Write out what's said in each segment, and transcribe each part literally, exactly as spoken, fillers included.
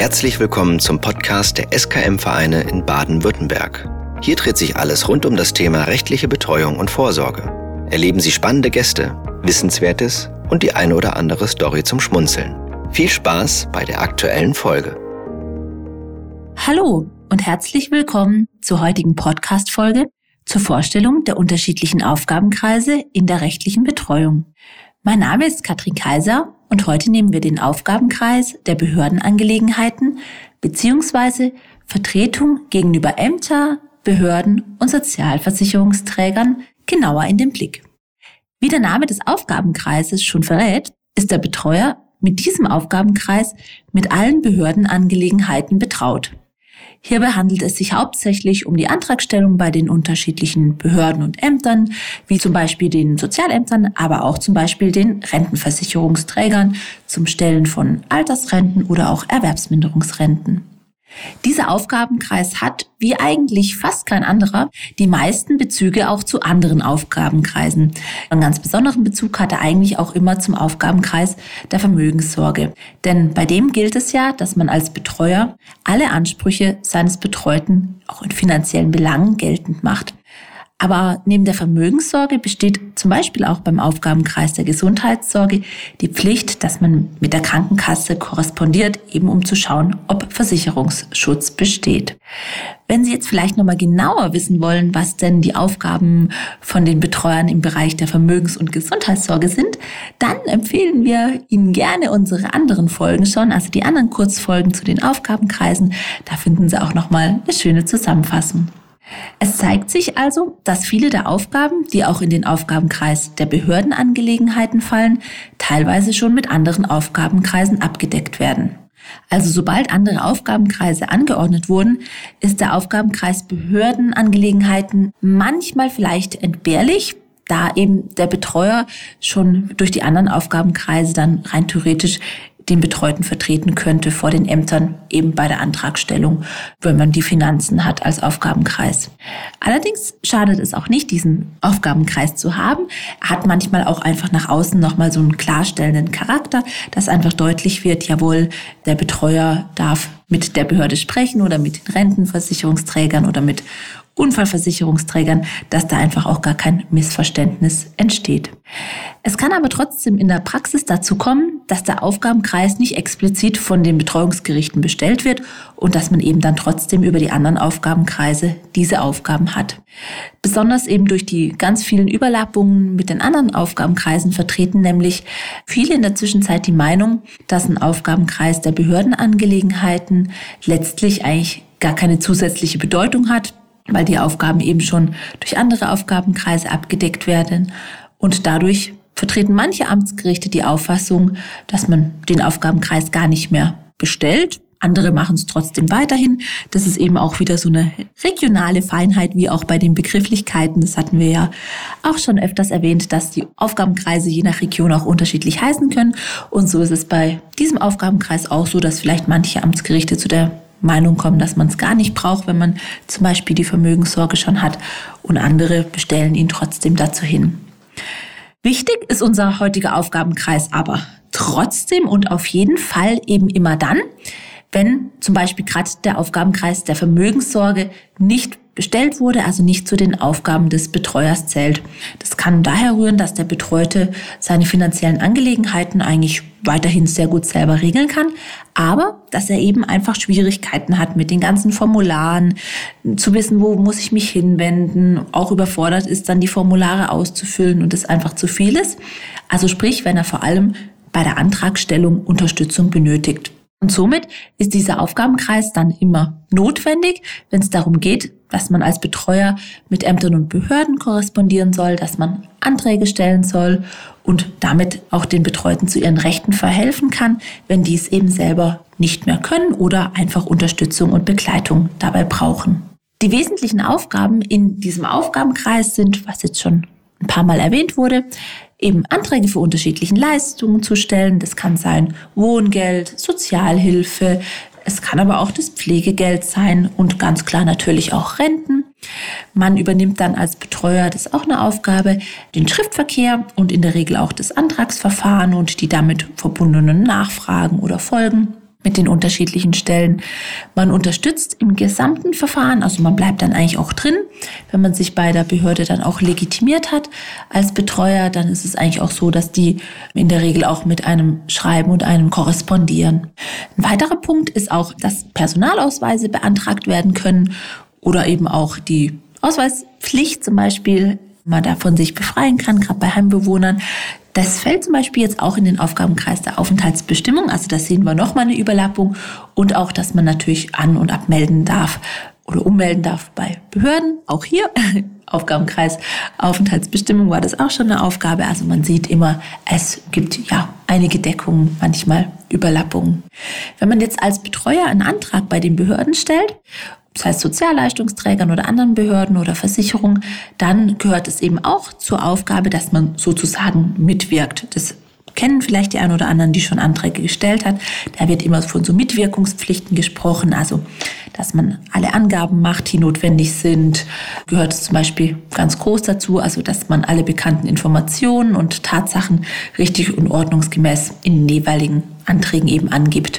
Herzlich willkommen zum Podcast der S K M-Vereine in Baden-Württemberg. Hier dreht sich alles rund um das Thema rechtliche Betreuung und Vorsorge. Erleben Sie spannende Gäste, Wissenswertes und die eine oder andere Story zum Schmunzeln. Viel Spaß bei der aktuellen Folge. Hallo und herzlich willkommen zur heutigen Podcast-Folge zur Vorstellung der unterschiedlichen Aufgabenkreise in der rechtlichen Betreuung. Mein Name ist Katrin Kaiser und heute nehmen wir den Aufgabenkreis der Behördenangelegenheiten bzw. Vertretung gegenüber Ämter, Behörden und Sozialversicherungsträgern genauer in den Blick. Wie der Name des Aufgabenkreises schon verrät, ist der Betreuer mit diesem Aufgabenkreis mit allen Behördenangelegenheiten betraut. Hierbei handelt es sich hauptsächlich um die Antragstellung bei den unterschiedlichen Behörden und Ämtern, wie zum Beispiel den Sozialämtern, aber auch zum Beispiel den Rentenversicherungsträgern zum Stellen von Altersrenten oder auch Erwerbsminderungsrenten. Dieser Aufgabenkreis hat, wie eigentlich fast kein anderer, die meisten Bezüge auch zu anderen Aufgabenkreisen. Einen ganz besonderen Bezug hat er eigentlich auch immer zum Aufgabenkreis der Vermögenssorge. Denn bei dem gilt es ja, dass man als Betreuer alle Ansprüche seines Betreuten auch in finanziellen Belangen geltend macht. Aber neben der Vermögenssorge besteht zum Beispiel auch beim Aufgabenkreis der Gesundheitssorge die Pflicht, dass man mit der Krankenkasse korrespondiert, eben um zu schauen, ob Versicherungsschutz besteht. Wenn Sie jetzt vielleicht nochmal genauer wissen wollen, was denn die Aufgaben von den Betreuern im Bereich der Vermögens- und Gesundheitssorge sind, dann empfehlen wir Ihnen gerne unsere anderen Folgen schon, also die anderen Kurzfolgen zu den Aufgabenkreisen. Da finden Sie auch nochmal eine schöne Zusammenfassung. Es zeigt sich also, dass viele der Aufgaben, die auch in den Aufgabenkreis der Behördenangelegenheiten fallen, teilweise schon mit anderen Aufgabenkreisen abgedeckt werden. Also sobald andere Aufgabenkreise angeordnet wurden, ist der Aufgabenkreis Behördenangelegenheiten manchmal vielleicht entbehrlich, da eben der Betreuer schon durch die anderen Aufgabenkreise dann rein theoretisch den Betreuten vertreten könnte vor den Ämtern, eben bei der Antragstellung, wenn man die Finanzen hat als Aufgabenkreis. Allerdings schadet es auch nicht, diesen Aufgabenkreis zu haben. Er hat manchmal auch einfach nach außen nochmal so einen klarstellenden Charakter, dass einfach deutlich wird, jawohl, der Betreuer darf mit der Behörde sprechen oder mit den Rentenversicherungsträgern oder mit Unfallversicherungsträgern, dass da einfach auch gar kein Missverständnis entsteht. Es kann aber trotzdem in der Praxis dazu kommen, dass der Aufgabenkreis nicht explizit von den Betreuungsgerichten bestellt wird und dass man eben dann trotzdem über die anderen Aufgabenkreise diese Aufgaben hat. Besonders eben durch die ganz vielen Überlappungen mit den anderen Aufgabenkreisen vertreten nämlich viele in der Zwischenzeit die Meinung, dass ein Aufgabenkreis der Behördenangelegenheiten letztlich eigentlich gar keine zusätzliche Bedeutung hat, weil die Aufgaben eben schon durch andere Aufgabenkreise abgedeckt werden. Und dadurch vertreten manche Amtsgerichte die Auffassung, dass man den Aufgabenkreis gar nicht mehr bestellt. Andere machen es trotzdem weiterhin. Das ist eben auch wieder so eine regionale Feinheit, wie auch bei den Begrifflichkeiten. Das hatten wir ja auch schon öfters erwähnt, dass die Aufgabenkreise je nach Region auch unterschiedlich heißen können. Und so ist es bei diesem Aufgabenkreis auch so, dass vielleicht manche Amtsgerichte zu der Meinung kommen, dass man es gar nicht braucht, wenn man zum Beispiel die Vermögenssorge schon hat, und andere bestellen ihn trotzdem dazu hin. Wichtig ist unser heutiger Aufgabenkreis aber trotzdem und auf jeden Fall eben immer dann, wenn zum Beispiel gerade der Aufgabenkreis der Vermögenssorge nicht bestellt wurde, also nicht zu den Aufgaben des Betreuers zählt. Das kann daher rühren, dass der Betreute seine finanziellen Angelegenheiten eigentlich weiterhin sehr gut selber regeln kann, aber dass er eben einfach Schwierigkeiten hat mit den ganzen Formularen, zu wissen, wo muss ich mich hinwenden, auch überfordert ist, dann die Formulare auszufüllen und es einfach zu viel ist. Also sprich, wenn er vor allem bei der Antragstellung Unterstützung benötigt. Und somit ist dieser Aufgabenkreis dann immer notwendig, wenn es darum geht, dass man als Betreuer mit Ämtern und Behörden korrespondieren soll, dass man Anträge stellen soll und damit auch den Betreuten zu ihren Rechten verhelfen kann, wenn die es eben selber nicht mehr können oder einfach Unterstützung und Begleitung dabei brauchen. Die wesentlichen Aufgaben in diesem Aufgabenkreis sind, was jetzt schon ein paar Mal erwähnt wurde, eben Anträge für unterschiedliche Leistungen zu stellen. Das kann sein Wohngeld, Sozialhilfe, es kann aber auch das Pflegegeld sein und ganz klar natürlich auch Renten. Man übernimmt dann als Betreuer, das ist auch eine Aufgabe, den Schriftverkehr und in der Regel auch das Antragsverfahren und die damit verbundenen Nachfragen oder Folgen. mit den unterschiedlichen Stellen. Man unterstützt im gesamten Verfahren, also man bleibt dann eigentlich auch drin. Wenn man sich bei der Behörde dann auch legitimiert hat als Betreuer, dann ist es eigentlich auch so, dass die in der Regel auch mit einem schreiben und einem korrespondieren. Ein weiterer Punkt ist auch, dass Personalausweise beantragt werden können oder eben auch die Ausweispflicht zum Beispiel, man davon sich befreien kann, gerade bei Heimbewohnern. Das fällt zum Beispiel jetzt auch in den Aufgabenkreis der Aufenthaltsbestimmung. Also da sehen wir nochmal eine Überlappung. Und auch, dass man natürlich an- und abmelden darf oder ummelden darf bei Behörden. Auch hier, Aufgabenkreis Aufenthaltsbestimmung war das auch schon eine Aufgabe. Also man sieht immer, es gibt ja einige Deckungen, manchmal Überlappungen. Wenn man jetzt als Betreuer einen Antrag bei den Behörden stellt, das heißt Sozialleistungsträgern oder anderen Behörden oder Versicherungen, dann gehört es eben auch zur Aufgabe, dass man sozusagen mitwirkt. Das kennen vielleicht die einen oder anderen, die schon Anträge gestellt hat. Da wird immer von so Mitwirkungspflichten gesprochen, also dass man alle Angaben macht, die notwendig sind. Gehört es zum Beispiel ganz groß dazu, also dass man alle bekannten Informationen und Tatsachen richtig und ordnungsgemäß in den jeweiligen Anträgen eben angibt.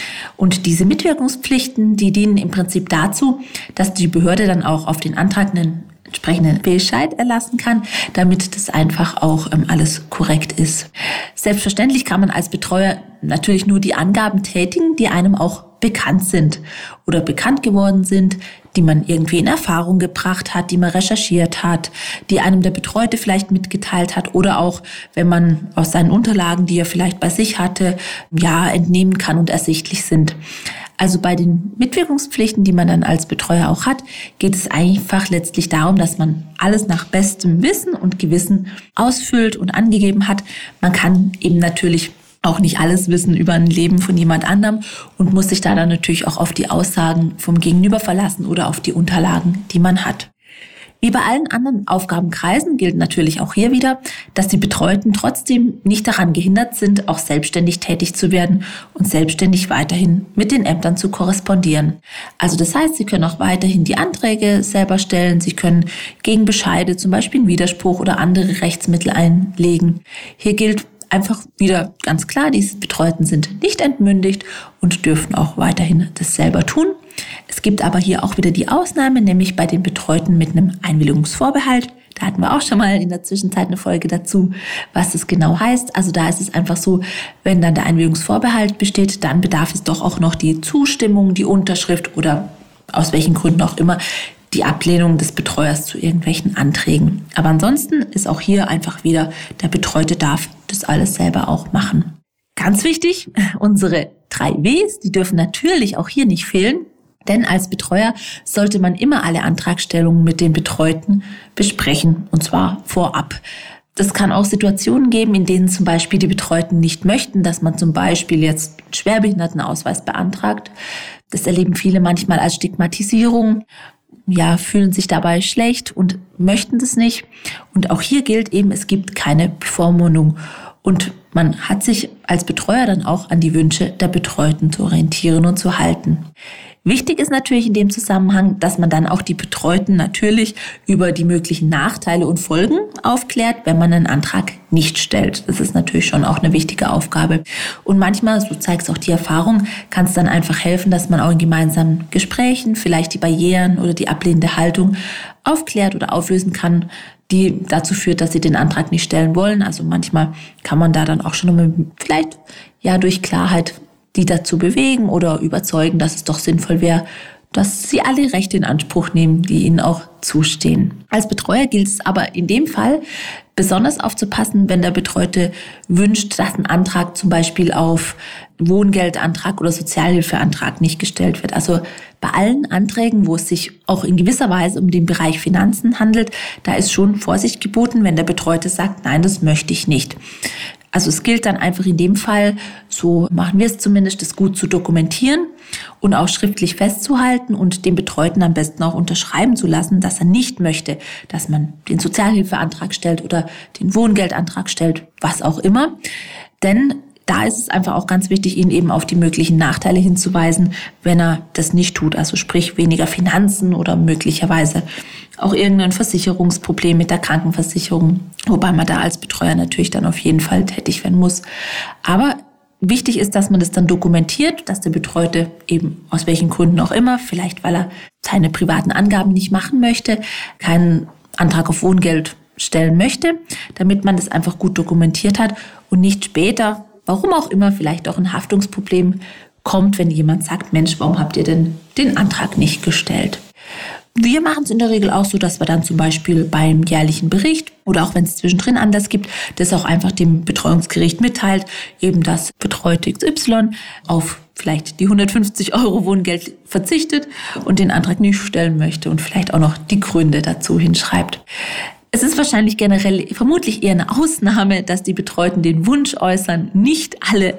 Und diese Mitwirkungspflichten, die dienen im Prinzip dazu, dass die Behörde dann auch auf den Antrag einen entsprechenden Bescheid erlassen kann, damit das einfach auch ähm, alles korrekt ist. Selbstverständlich kann man als Betreuer natürlich nur die Angaben tätigen, die einem auch bekannt sind oder bekannt geworden sind, die man irgendwie in Erfahrung gebracht hat, die man recherchiert hat, die einem der Betreute vielleicht mitgeteilt hat oder auch, wenn man aus seinen Unterlagen, die er vielleicht bei sich hatte, ja, entnehmen kann und ersichtlich sind. Also bei den Mitwirkungspflichten, die man dann als Betreuer auch hat, geht es einfach letztlich darum, dass man alles nach bestem Wissen und Gewissen ausfüllt und angegeben hat. Man kann eben natürlich auch nicht alles wissen über ein Leben von jemand anderem und muss sich da dann natürlich auch auf die Aussagen vom Gegenüber verlassen oder auf die Unterlagen, die man hat. Wie bei allen anderen Aufgabenkreisen gilt natürlich auch hier wieder, dass die Betreuten trotzdem nicht daran gehindert sind, auch selbstständig tätig zu werden und selbstständig weiterhin mit den Ämtern zu korrespondieren. Also das heißt, sie können auch weiterhin die Anträge selber stellen, sie können gegen Bescheide zum Beispiel einen Widerspruch oder andere Rechtsmittel einlegen. Hier gilt einfach wieder ganz klar, die Betreuten sind nicht entmündigt und dürfen auch weiterhin das selber tun. Es gibt aber hier auch wieder die Ausnahme, nämlich bei den Betreuten mit einem Einwilligungsvorbehalt. Da hatten wir auch schon mal in der Zwischenzeit eine Folge dazu, was das genau heißt. Also da ist es einfach so, wenn dann der Einwilligungsvorbehalt besteht, dann bedarf es doch auch noch die Zustimmung, die Unterschrift oder aus welchen Gründen auch immer die Ablehnung des Betreuers zu irgendwelchen Anträgen. Aber ansonsten ist auch hier einfach wieder, der Betreute darf das alles selber auch machen. Ganz wichtig, unsere drei Ws, die dürfen natürlich auch hier nicht fehlen. Denn als Betreuer sollte man immer alle Antragstellungen mit den Betreuten besprechen, und zwar vorab. Das kann auch Situationen geben, in denen zum Beispiel die Betreuten nicht möchten, dass man zum Beispiel jetzt einen Schwerbehindertenausweis beantragt. Das erleben viele manchmal als Stigmatisierung, ja, fühlen sich dabei schlecht und möchten das nicht. Und auch hier gilt eben, es gibt keine Bevormundung. Und man hat sich als Betreuer dann auch an die Wünsche der Betreuten zu orientieren und zu halten. Wichtig ist natürlich in dem Zusammenhang, dass man dann auch die Betreuten natürlich über die möglichen Nachteile und Folgen aufklärt, wenn man einen Antrag nicht stellt. Das ist natürlich schon auch eine wichtige Aufgabe. Und manchmal, so zeigt es auch die Erfahrung, kann es dann einfach helfen, dass man auch in gemeinsamen Gesprächen vielleicht die Barrieren oder die ablehnende Haltung aufklärt oder auflösen kann, die dazu führt, dass sie den Antrag nicht stellen wollen. Also manchmal kann man da dann auch schon vielleicht ja durch Klarheit die dazu bewegen oder überzeugen, dass es doch sinnvoll wäre, dass sie alle Rechte in Anspruch nehmen, die ihnen auch zustehen. Als Betreuer gilt es aber in dem Fall besonders aufzupassen, wenn der Betreute wünscht, dass ein Antrag zum Beispiel auf Wohngeldantrag oder Sozialhilfeantrag nicht gestellt wird. Also bei allen Anträgen, wo es sich auch in gewisser Weise um den Bereich Finanzen handelt, da ist schon Vorsicht geboten, wenn der Betreute sagt, nein, das möchte ich nicht. Also es gilt dann einfach in dem Fall, so machen wir es zumindest, das gut zu dokumentieren und auch schriftlich festzuhalten und den Betreuten am besten auch unterschreiben zu lassen, dass er nicht möchte, dass man den Sozialhilfeantrag stellt oder den Wohngeldantrag stellt, was auch immer. Denn da ist es einfach auch ganz wichtig, ihn eben auf die möglichen Nachteile hinzuweisen, wenn er das nicht tut. Also sprich weniger Finanzen oder möglicherweise auch irgendein Versicherungsproblem mit der Krankenversicherung. Wobei man da als Betreuer natürlich dann auf jeden Fall tätig werden muss. Aber Wichtig ist, dass man das dann dokumentiert, dass der Betreute eben aus welchen Gründen auch immer, vielleicht weil er seine privaten Angaben nicht machen möchte, keinen Antrag auf Wohngeld stellen möchte, damit man das einfach gut dokumentiert hat und nicht später, warum auch immer, vielleicht auch ein Haftungsproblem kommt, wenn jemand sagt, Mensch, warum habt ihr denn den Antrag nicht gestellt? Wir machen es in der Regel auch so, dass wir dann zum Beispiel beim jährlichen Bericht oder auch wenn es zwischendrin anders gibt, das auch einfach dem Betreuungsgericht mitteilt, eben dass Betreute X Y auf vielleicht die hundertfünfzig Euro Wohngeld verzichtet und den Antrag nicht stellen möchte und vielleicht auch noch die Gründe dazu hinschreibt. Es ist wahrscheinlich generell vermutlich eher eine Ausnahme, dass die Betreuten den Wunsch äußern, nicht alle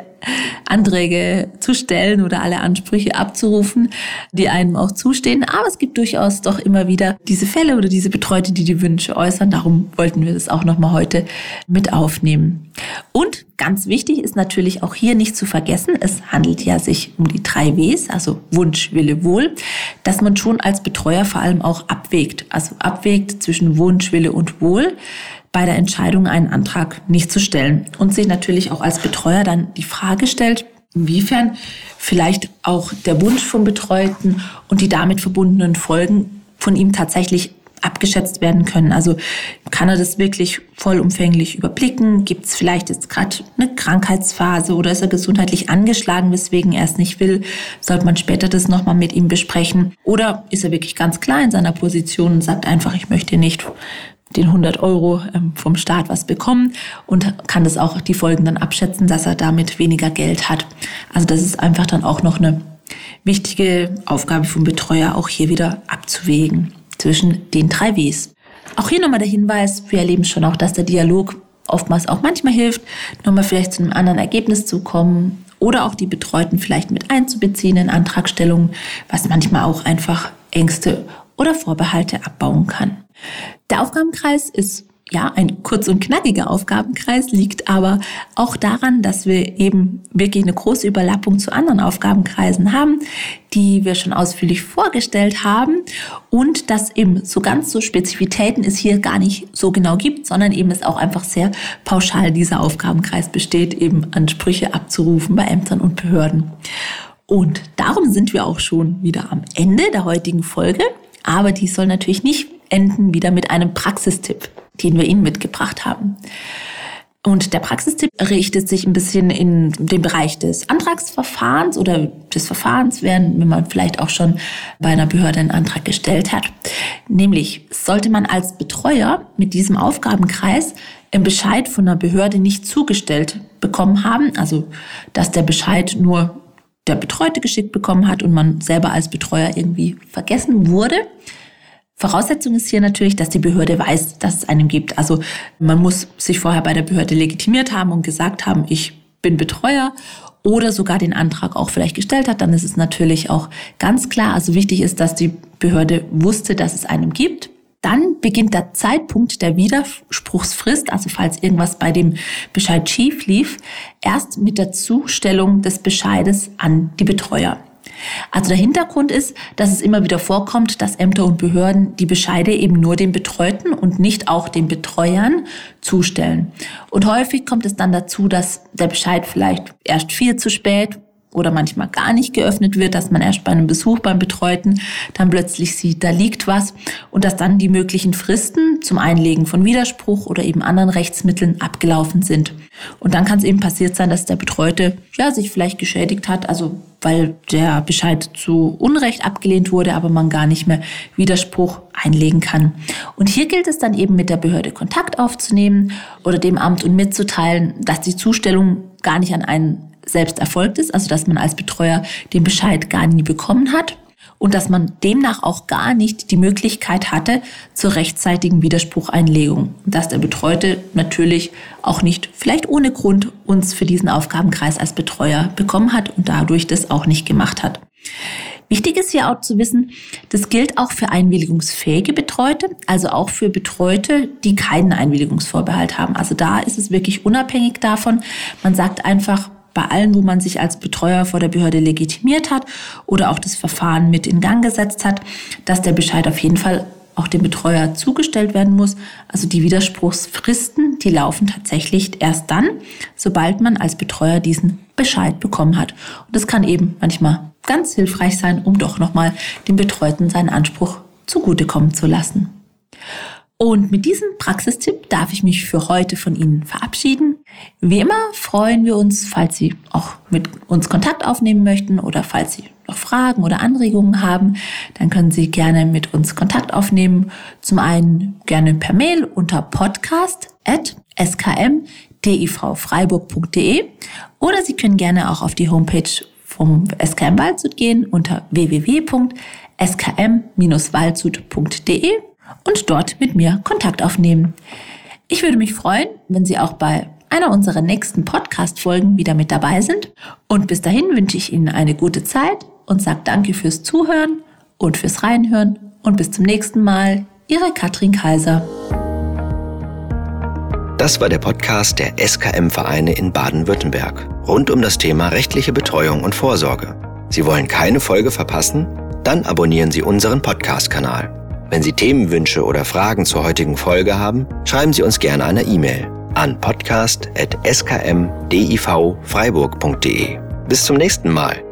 Anträge zu stellen oder alle Ansprüche abzurufen, die einem auch zustehen. Aber es gibt durchaus doch immer wieder diese Fälle oder diese Betreute, die die Wünsche äußern. Darum wollten wir das auch nochmal heute mit aufnehmen. Und ganz wichtig ist natürlich auch hier nicht zu vergessen, es handelt ja sich um die drei Ws, also Wunsch, Wille, Wohl, dass man schon als Betreuer vor allem auch abwägt. Also abwägt zwischen Wunsch, Wille und Wohl bei der Entscheidung, einen Antrag nicht zu stellen. Und sich natürlich auch als Betreuer dann die Frage stellt, inwiefern vielleicht auch der Wunsch vom Betreuten und die damit verbundenen Folgen von ihm tatsächlich abgeschätzt werden können. Also kann er das wirklich vollumfänglich überblicken? Gibt es vielleicht jetzt gerade eine Krankheitsphase oder ist er gesundheitlich angeschlagen, weswegen er es nicht will? Sollte man später das nochmal mit ihm besprechen? Oder ist er wirklich ganz klar in seiner Position und sagt einfach, ich möchte nicht den hundert Euro vom Staat was bekommen und kann das auch die Folgen dann abschätzen, dass er damit weniger Geld hat. Also das ist einfach dann auch noch eine wichtige Aufgabe vom Betreuer, auch hier wieder abzuwägen zwischen den drei Ws. Auch hier nochmal der Hinweis, wir erleben schon auch, dass der Dialog oftmals auch manchmal hilft, nochmal vielleicht zu einem anderen Ergebnis zu kommen oder auch die Betreuten vielleicht mit einzubeziehen in Antragstellungen, was manchmal auch einfach Ängste oder Vorbehalte abbauen kann. Der Aufgabenkreis ist ja ein kurz und knackiger Aufgabenkreis, liegt aber auch daran, dass wir eben wirklich eine große Überlappung zu anderen Aufgabenkreisen haben, die wir schon ausführlich vorgestellt haben und dass eben so ganz so Spezifitäten es hier gar nicht so genau gibt, sondern eben es auch einfach sehr pauschal dieser Aufgabenkreis besteht, eben Ansprüche abzurufen bei Ämtern und Behörden. Und darum sind wir auch schon wieder am Ende der heutigen Folge. Aber die soll natürlich nicht enden wieder mit einem Praxistipp, den wir Ihnen mitgebracht haben. Und der Praxistipp richtet sich ein bisschen in den Bereich des Antragsverfahrens oder des Verfahrens, während wenn man vielleicht auch schon bei einer Behörde einen Antrag gestellt hat. Nämlich sollte man als Betreuer mit diesem Aufgabenkreis einen Bescheid von einer Behörde nicht zugestellt bekommen haben, also dass der Bescheid nur der Betreute geschickt bekommen hat und man selber als Betreuer irgendwie vergessen wurde. Voraussetzung ist hier natürlich, dass die Behörde weiß, dass es einen gibt. Also man muss sich vorher bei der Behörde legitimiert haben und gesagt haben, ich bin Betreuer oder sogar den Antrag auch vielleicht gestellt hat. Dann ist es natürlich auch ganz klar. Also wichtig ist, dass die Behörde wusste, dass es einen gibt. Dann beginnt der Zeitpunkt der Widerspruchsfrist, also falls irgendwas bei dem Bescheid schief lief, erst mit der Zustellung des Bescheides an die Betreuer. Also der Hintergrund ist, dass es immer wieder vorkommt, dass Ämter und Behörden die Bescheide eben nur den Betreuten und nicht auch den Betreuern zustellen. Und häufig kommt es dann dazu, dass der Bescheid vielleicht erst viel zu spät oder manchmal gar nicht geöffnet wird, dass man erst bei einem Besuch beim Betreuten dann plötzlich sieht, da liegt was und dass dann die möglichen Fristen zum Einlegen von Widerspruch oder eben anderen Rechtsmitteln abgelaufen sind. Und dann kann es eben passiert sein, dass der Betreute ja sich vielleicht geschädigt hat, also weil der Bescheid zu Unrecht abgelehnt wurde, aber man gar nicht mehr Widerspruch einlegen kann. Und hier gilt es dann eben mit der Behörde Kontakt aufzunehmen oder dem Amt und mitzuteilen, dass die Zustellung gar nicht an einen selbst erfolgt ist, also dass man als Betreuer den Bescheid gar nie bekommen hat und dass man demnach auch gar nicht die Möglichkeit hatte zur rechtzeitigen Widersprucheinlegung. Und dass der Betreute natürlich auch nicht, vielleicht ohne Grund, uns für diesen Aufgabenkreis als Betreuer bekommen hat und dadurch das auch nicht gemacht hat. Wichtig ist hier auch zu wissen, das gilt auch für einwilligungsfähige Betreute, also auch für Betreute, die keinen Einwilligungsvorbehalt haben. Also da ist es wirklich unabhängig davon. Man sagt einfach, bei allen, wo man sich als Betreuer vor der Behörde legitimiert hat oder auch das Verfahren mit in Gang gesetzt hat, dass der Bescheid auf jeden Fall auch dem Betreuer zugestellt werden muss. Also die Widerspruchsfristen, die laufen tatsächlich erst dann, sobald man als Betreuer diesen Bescheid bekommen hat. Und das kann eben manchmal ganz hilfreich sein, um doch nochmal dem Betreuten seinen Anspruch zugutekommen zu lassen. Und mit diesem Praxistipp darf ich mich für heute von Ihnen verabschieden. Wie immer freuen wir uns, falls Sie auch mit uns Kontakt aufnehmen möchten oder falls Sie noch Fragen oder Anregungen haben, dann können Sie gerne mit uns Kontakt aufnehmen. Zum einen gerne per Mail unter podcast at s k m d i v freiburg punkt d e oder Sie können gerne auch auf die Homepage vom S K M Waldshut gehen unter w w w punkt s k m dash waldshut punkt d e und dort mit mir Kontakt aufnehmen. Ich würde mich freuen, wenn Sie auch bei einer unserer nächsten Podcast-Folgen wieder mit dabei sind. Und bis dahin wünsche ich Ihnen eine gute Zeit und sage danke fürs Zuhören und fürs Reinhören und bis zum nächsten Mal. Ihre Katrin Kaiser. Das war der Podcast der S K M-Vereine in Baden-Württemberg rund um das Thema rechtliche Betreuung und Vorsorge. Sie wollen keine Folge verpassen? Dann abonnieren Sie unseren Podcast-Kanal. Wenn Sie Themenwünsche oder Fragen zur heutigen Folge haben, schreiben Sie uns gerne eine E-Mail an podcast at s k m d i v freiburg punkt d e. Bis zum nächsten Mal.